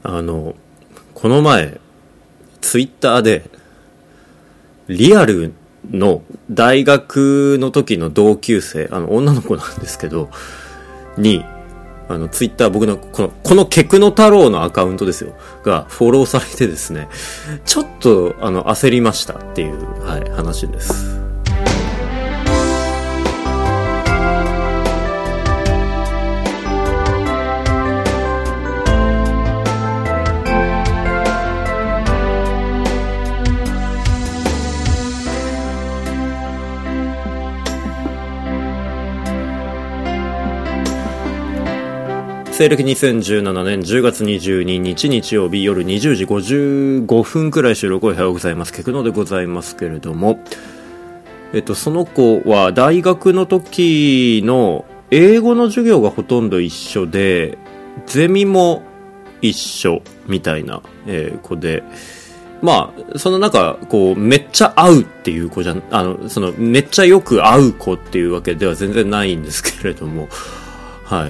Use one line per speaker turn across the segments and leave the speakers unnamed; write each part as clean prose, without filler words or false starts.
この前ツイッターでリアルの大学の時の同級生、女の子なんですけどにツイッター、僕のこのケクノ太郎のアカウントですよがフォローされてですね、ちょっと焦りましたっていう、話です。西暦2017年10月22日日曜日夜20時55分くらい収録をおはようございます。ケクノでございますけれども、その子は大学の時の英語の授業がほとんど一緒で、ゼミも一緒みたいな、子で、まあ、そのめっちゃ会うっていう子じゃん、めっちゃよく会う子っていうわけでは全然ないんですけれども、はい。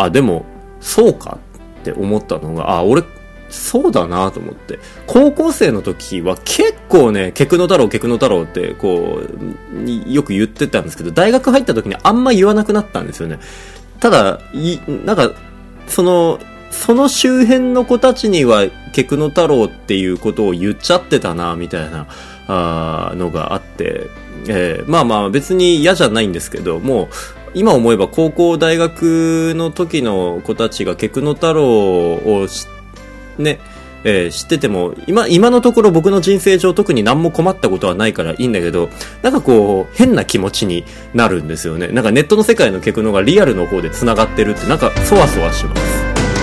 でも、そうかって思ったのが、俺、そうだなと思って。高校生の時は結構ね、ケクノ太郎ってよく言ってたんですけど、大学入った時にあんま言わなくなったんですよね。ただ、その周辺の子たちにはケクノ太郎っていうことを言っちゃってたな、みたいな、のがあって、まあ別に嫌じゃないんですけど、もう、今思えば高校大学の時の子たちがケクノ太郎を知ってても今のところ僕の人生上特に何も困ったことはないからいいんだけど、変な気持ちになるんですよね。ネットの世界のケクノがリアルの方で繋がってるってそわそわします。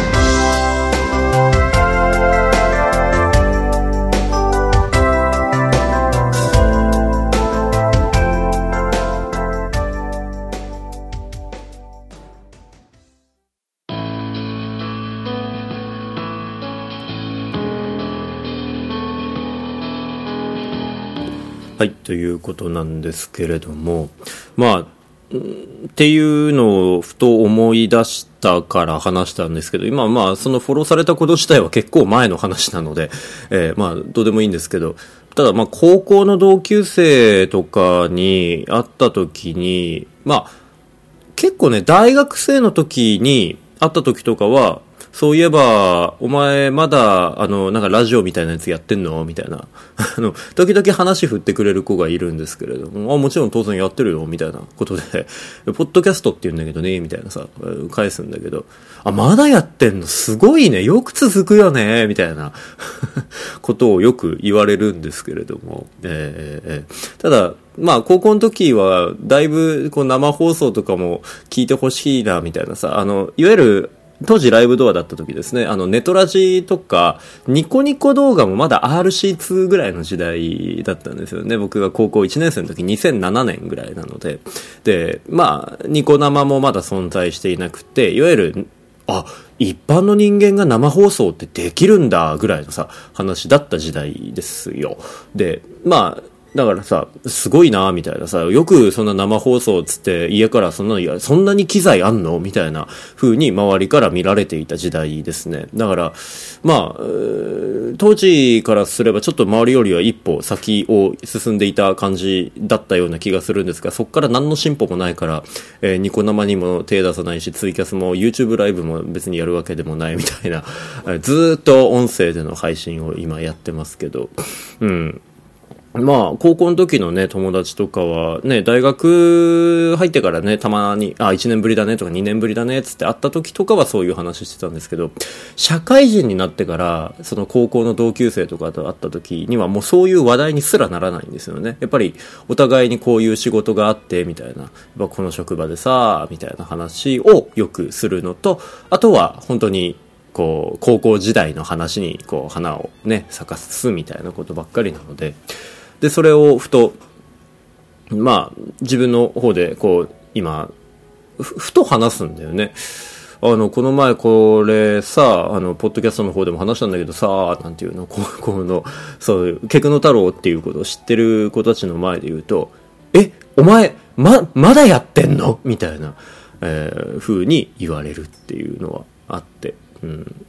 はい、ということなんですけれども、っていうのをふと思い出したから話したんですけど、今そのフォローされたこと自体は結構前の話なので、どうでもいいんですけど、ただ高校の同級生とかに会った時に、結構ね、大学生の時に会った時とかは、そういえば、お前まだ、ラジオみたいなやつやってんのみたいな。時々話振ってくれる子がいるんですけれども、もちろん当然やってるよ、みたいなことで、ポッドキャストって言うんだけどね、みたいなさ、返すんだけど、まだやってんのすごいね、よく続くよね、みたいなことをよく言われるんですけれども、ただ、高校の時は、だいぶ、生放送とかも聞いてほしいな、みたいなさ、いわゆる、当時ライブドアだった時ですね、ネトラジとか、ニコニコ動画もまだ RC2 ぐらいの時代だったんですよね。僕が高校1年生の時2007年ぐらいなので。で、ニコ生もまだ存在していなくて、いわゆる、一般の人間が生放送ってできるんだぐらいのさ、話だった時代ですよ。で、だからさ、すごいなみたいなさ、よくそんな生放送つって家からそんなに機材あんのみたいな風に周りから見られていた時代ですね。だから、当時からすればちょっと周りよりは一歩先を進んでいた感じだったような気がするんですが、そっから何の進歩もないから、ニコ生にも手出さないし、ツイキャスも YouTube ライブも別にやるわけでもないみたいな、ずーっと音声での配信を今やってますけど、高校の時のね、友達とかはね、大学入ってからね、たまに、1年ぶりだねとか2年ぶりだねつって会った時とかはそういう話してたんですけど、社会人になってから、その高校の同級生とかと会った時にはもうそういう話題にすらならないんですよね。やっぱり、お互いにこういう仕事があって、みたいな、この職場でさ、みたいな話をよくするのと、あとは本当に、高校時代の話に、花をね、咲かすみたいなことばっかりなので、で、それをふと、自分の方で、今、ふと話すんだよね。この前これさ、ポッドキャストの方でも話したんだけどさ、なんていうの、高校の、そういう、ケクノ太郎っていうことを知ってる子たちの前で言うと、お前、まだやってんのみたいな、風に言われるっていうのはあって、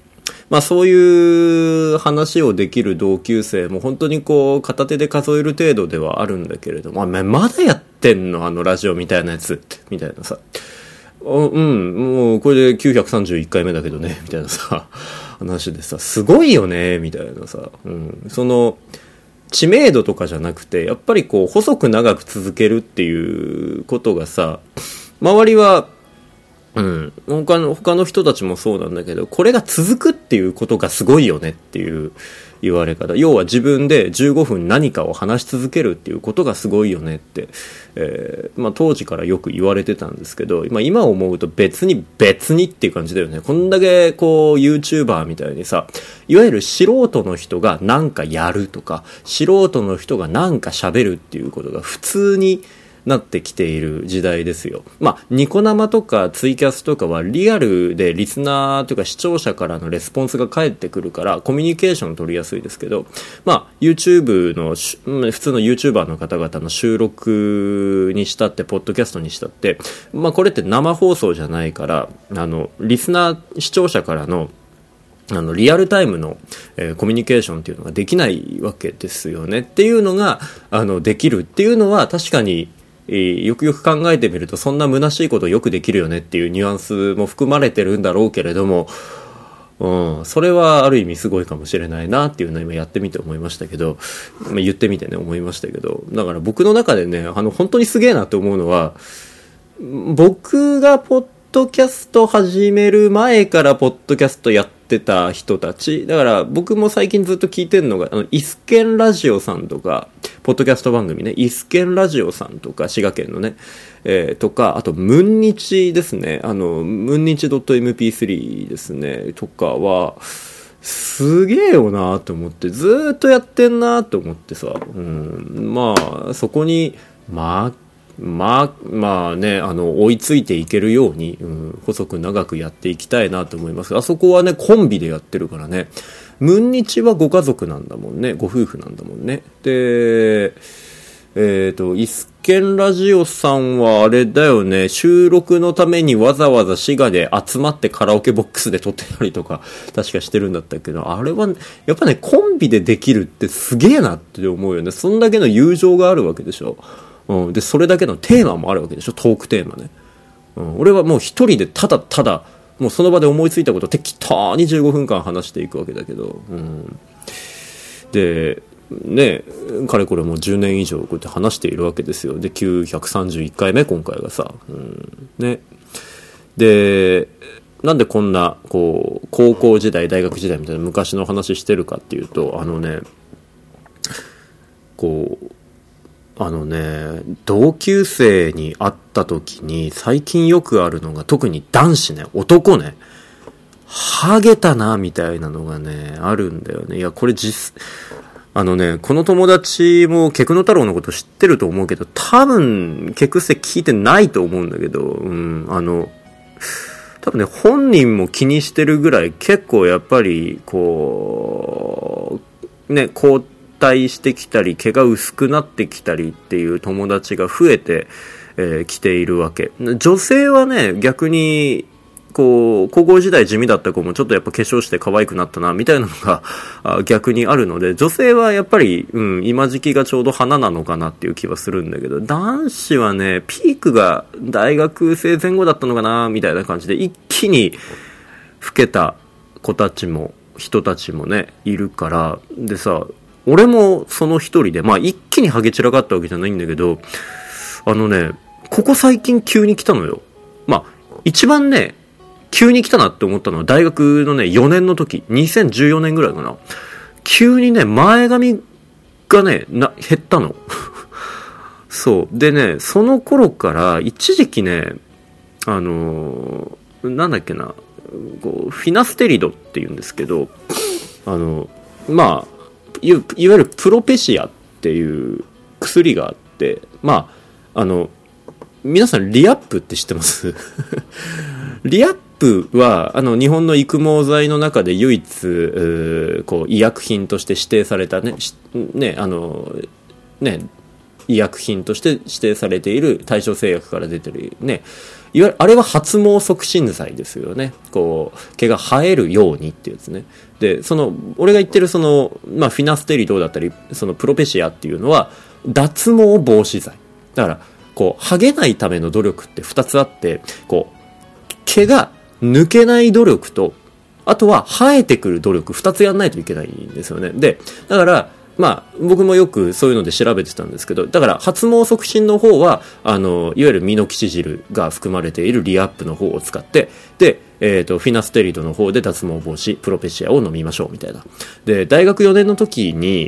まあそういう話をできる同級生も本当にこう片手で数える程度ではあるんだけれども、まだやってんのあのラジオみたいなやつってみたいなさ、もうこれで931回目だけどねみたいなさ話でさ、すごいよねみたいなさ、その知名度とかじゃなくて、やっぱりこう細く長く続けるっていうことがさ、周りは他の人たちもそうなんだけど、これが続くっていうことがすごいよねっていう言われ方。要は自分で15分何かを話し続けるっていうことがすごいよねって、当時からよく言われてたんですけど、今思うと別にっていう感じだよね。こんだけこう YouTuber みたいにさ、いわゆる素人の人が何かやるとか、素人の人が何か喋るっていうことが普通になってきている時代ですよ。ニコ生とかツイキャスとかはリアルでリスナーというか視聴者からのレスポンスが返ってくるからコミュニケーション取りやすいですけど、YouTube の普通の YouTuber の方々の収録にしたってポッドキャストにしたって、これって生放送じゃないから、リスナー視聴者からのリアルタイムの、コミュニケーションっていうのができないわけですよね。っていうのができるっていうのは確かによくよく考えてみるとそんな虚しいことよくできるよねっていうニュアンスも含まれてるんだろうけれども、それはある意味すごいかもしれないなっていうのを今やってみて思いましたけど、言ってみてね思いましたけど、だから僕の中でね本当にすげえなって思うのは、僕がポッドキャスト始める前からポッドキャストやってた人たちだから、僕も最近ずっと聞いてるのがイスケンラジオさんとかポッドキャスト番組ね、イスケンラジオさんとか滋賀県のね、とか、あとムンニチですね、ムンニチ .mp3 ですねとかはすげえよなと思って、ずっとやってんなと思ってさ、そこに追いついていけるように、細く長くやっていきたいなと思います。あそこはねコンビでやってるからね。ムンニチはご家族なんだもんね、ご夫婦なんだもんね。でイスケンラジオさんはあれだよね、収録のためにわざわざ滋賀で集まってカラオケボックスで撮ってたりとか確かしてるんだったけど、あれはやっぱねコンビでできるってすげえなって思うよね。そんだけの友情があるわけでしょ。でそれだけのテーマもあるわけでしょ、トークテーマね。俺はもう一人でただもうその場で思いついたことを適当に15分間話していくわけだけど、でね、かれこれもう10年以上こうやって話しているわけですよ。で931回目今回がさ、ね。でなんでこんなこう高校時代大学時代みたいな昔の話してるかっていうと、同級生に会った時に最近よくあるのが、特に男子ね、男ね、ハゲたなみたいなのがねあるんだよね。いやこれこの友達もケクノ太郎のこと知ってると思うけど、多分ケクステ聞いてないと思うんだけど、多分ね本人も気にしてるぐらい結構やっぱりこうね交代してきたり毛が薄くなってきたりっていう友達が増えてきているわけ。女性はね逆にこう高校時代地味だった子もちょっとやっぱ化粧して可愛くなったなみたいなのが逆にあるので、女性はやっぱり、今時期がちょうど花なのかなっていう気はするんだけど、男子はねピークが大学生前後だったのかなみたいな感じで一気に老けた人たちもねいるから、でさ俺もその一人で、一気にハゲ散らかったわけじゃないんだけど、ここ最近急に来たのよ。一番ね急に来たなって思ったのは大学のね4年の時、2014年ぐらいかな。急にね前髪がね減ったのそうでね、その頃から一時期ねなんだっけな、フィナステリドっていうんですけど、いわゆるプロペシアっていう薬があって、皆さんリアップって知ってますリアップは日本の育毛剤の中で唯一医薬品として指定された医薬品として指定されている、対象製薬から出てるねいわゆるあれは発毛促進剤ですよね。こう毛が生えるようにっていうやつね。で俺が言ってるフィナステリドだったりそのプロペシアっていうのは脱毛防止剤だから、こう剥げないための努力って2つあって、こう毛が抜けない努力と、あとは生えてくる努力2つやんないといけないんですよね。でだから僕もよくそういうので調べてたんですけど、だから発毛促進の方はいわゆるミノキシジルが含まれているリアップの方を使って、でフィナステリドの方で脱毛防止プロペシアを飲みましょうみたいな。で大学4年の時に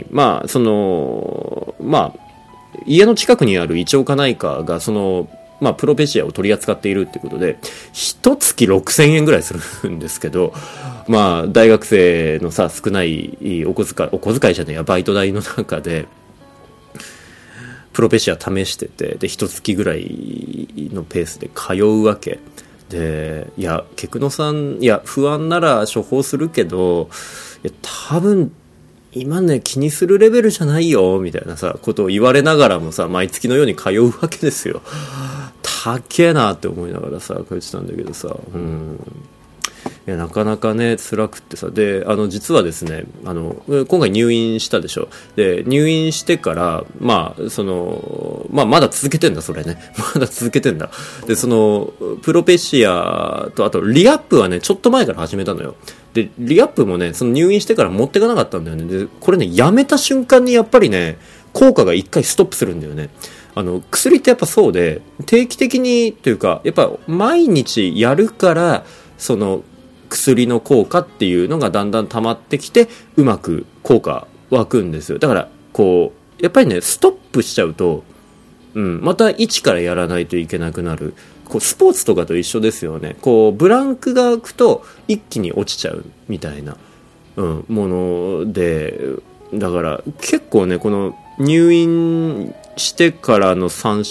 家の近くにある胃腸科内科がプロペシアを取り扱っているっていうことで、一月6000円ぐらいするんですけど、大学生の少ないお小遣いじゃねえや、バイト代の中で、プロペシア試してて、で、一月ぐらいのペースで通うわけ。で、いや、ケクノさん、いや、不安なら処方するけど、いや、多分、今ね気にするレベルじゃないよみたいなことを言われながらも毎月のように通うわけですよ。高えなって思いながら通ってたんだけどいやなかなかね辛くってで実はですね今回入院したでしょ。で入院してからまだ続けてんだそれねまだ続けてんだ。でプロペシアとあとリアップはねちょっと前から始めたのよ。でリアップもね入院してから持ってかなかったんだよね。でこれねやめた瞬間にやっぱりね効果が一回ストップするんだよね。薬ってやっぱそうで定期的にというかやっぱ毎日やるから薬の効果っていうのがだんだん溜まってきてうまく効果湧くんですよ。だからやっぱりねストップしちゃうと、また一からやらないといけなくなる。スポーツとかと一緒ですよね。ブランクが空くと一気に落ちちゃうみたいな、もので、だから結構ねこの入院してからの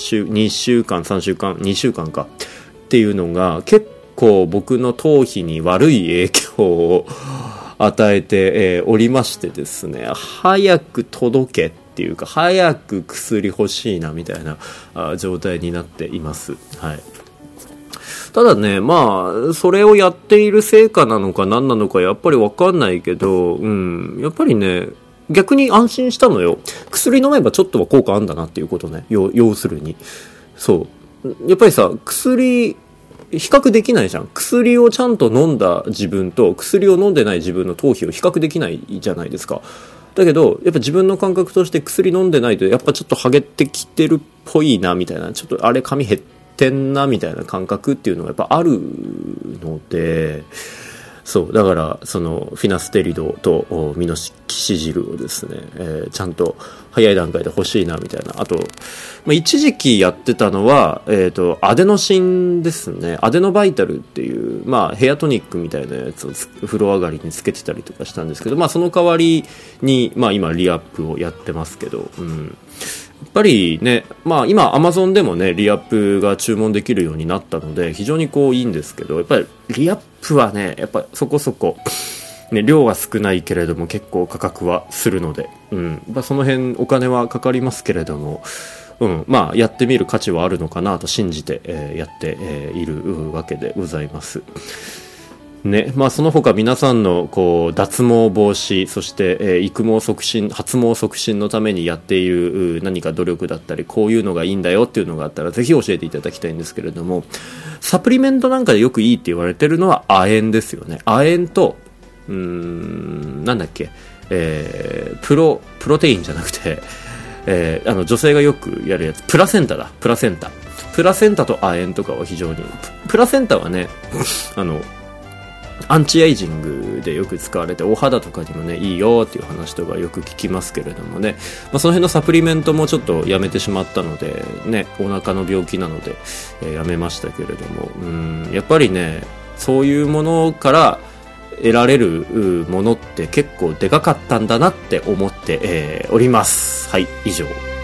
2週間かっていうのが結構僕の頭皮に悪い影響を与えて、おりましてですね、早く届けっていうか早く薬欲しいなみたいな状態になっています。はい。ただねそれをやっている成果なのか何なのかやっぱり分かんないけど、やっぱりね逆に安心したのよ。薬飲めばちょっとは効果あんだなっていうことね。要するにやっぱり薬比較できないじゃん。薬をちゃんと飲んだ自分と薬を飲んでない自分の頭皮を比較できないじゃないですか。だけどやっぱ自分の感覚として薬飲んでないとやっぱちょっとハゲてきてるっぽいなみたいな、ちょっとあれ髪減ってんなみたいな感覚っていうのがやっぱあるので、だからフィナステリドとミノキシジルをですね、ちゃんと早い段階で欲しいなみたいな。あと、一時期やってたのはアデノシンですね。アデノバイタルっていうヘアトニックみたいなやつを風呂上がりにつけてたりとかしたんですけど、その代わりに今リアップをやってますけど、やっぱりね、今 Amazon でもねリアップが注文できるようになったので非常にいいんですけど、やっぱりリアップはねやっぱそこそこ、ね、量は少ないけれども結構価格はするので、その辺お金はかかりますけれども、やってみる価値はあるのかなと信じて、やっているわけでございますね。その他皆さんの脱毛防止、そして、育毛促進、発毛促進のためにやっている何か努力だったり、こういうのがいいんだよっていうのがあったらぜひ教えていただきたいんですけれども、サプリメントなんかでよくいいって言われてるのは亜鉛ですよね。亜鉛となんだっけ、プロテインじゃなくて、女性がよくやるやつ、プラセンタと亜鉛とかは非常に、プラセンタはねアンチエイジングでよく使われてお肌とかにもねいいよっていう話とかよく聞きますけれどもね、その辺のサプリメントもちょっとやめてしまったのでね、お腹の病気なので、やめましたけれども、やっぱりねそういうものから得られるものって結構でかかったんだなって思って、おります。はい、以上。